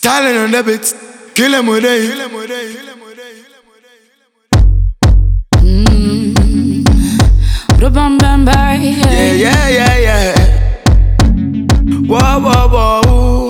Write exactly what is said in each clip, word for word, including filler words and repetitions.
Styling on the beat, kill him with it. Mmm, bam bam bam, Yeah, yeah, yeah, yeah. Whoa, whoa, whoa.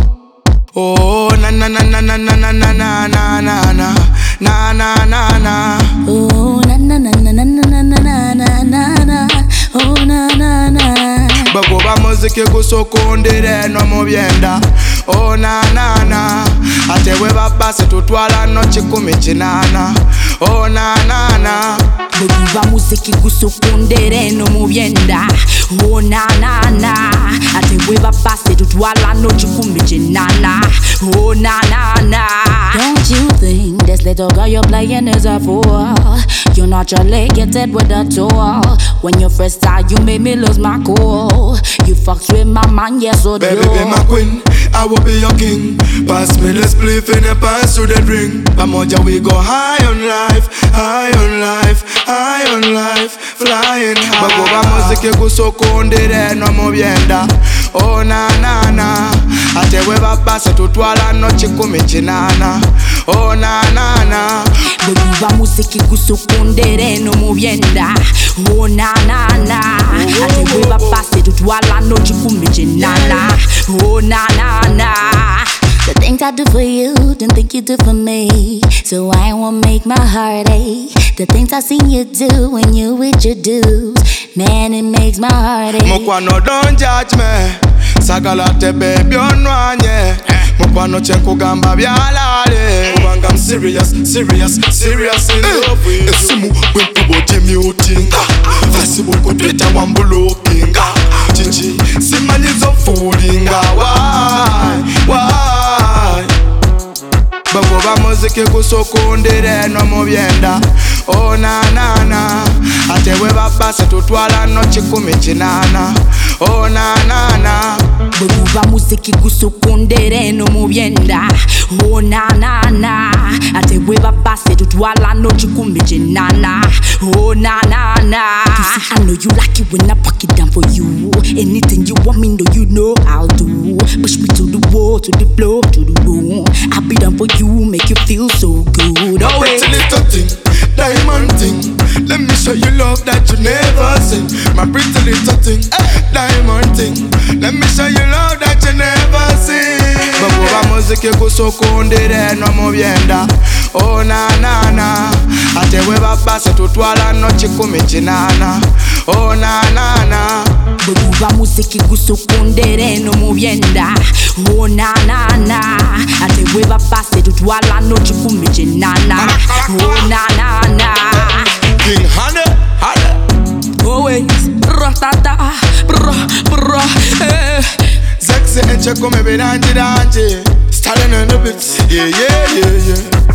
Oh, na na na na na na na na na na na na na na na. oh na na na na na na na na na na na, oh na na na. Bagoba muziki gusokondere no mubyenda. Oh na na na. Ate we babase tutwala no kikumi kinana. Oh na na na. Bagoba muziki gusokondere no mubyenda. Oh na na na. Ate we babase tutwala no kikumi kinana. Oh na na na. Don't you think this little girl you're playing is a fool? You're naturally gifted with a tool. When you first started, you made me lose my cool. You fucked with my man, yes, so do Baby, be my queen, I will be your king. Pass me the spliff and the pass to the drink. Pamoja, we go high on life, high on life, high on life, flying high. Bagoba muziki gusokondere no mubyenda. Oh na na na. Ate we babase tutwala no kikumi kinana. Oh na na na. Bagoba muziki gusokondere no mubyenda. Oh na na na. Ate we babase tutwala no kikumi kinana. Oh na na na. The things I do for you, don't think you do for me. So I won't make my heart ache. The things I see you do when you with your dudes, man, it makes my heart ache. Mukwano, don't judge me. Sagala te baby onwanye. Mukwano chenkugamba byalale. Kubanga I'm serious, serious, serious in love with you. Esimu bwenkubo jimyutinga. Facebook ku Twitter wambulokinga. Chichi simanyizo foolinga. Why, why? Bagoba muziki gusokondere no mubyenda. Oh na na na. Ate we babase tutwala no kikumi kinana. Oh na na na. Bagoba muziki gusokondere no mubyenda. Oh na na na. Ate we babase tutwala no kikumi kinana. Oh na na na. You see, I know you like it when I pack it down for you. Anything you want me know you know I'll do. Push me to the wall, to the floor, to the room. I'll be down for you, make you feel so good. My pretty little thing, diamond thing. Let me show you love that you never seen. My pretty little thing, diamond thing. Let me show you love that you never seen. Bagoba muziki gusokondere no mubyenda. Oh na na na. Ate we babase tutwala no kikumi kinana. Oh na na na. Bagoba muziki gusokondere no mubyenda. Oh na na na. Ate we babase tutwala no kikumi kinana. Oh na na na. King Hane, Hane. Always ratata, bra bra. Eh. Sexy and check come baby dance dance. Styling on the beats, yeah yeah yeah yeah.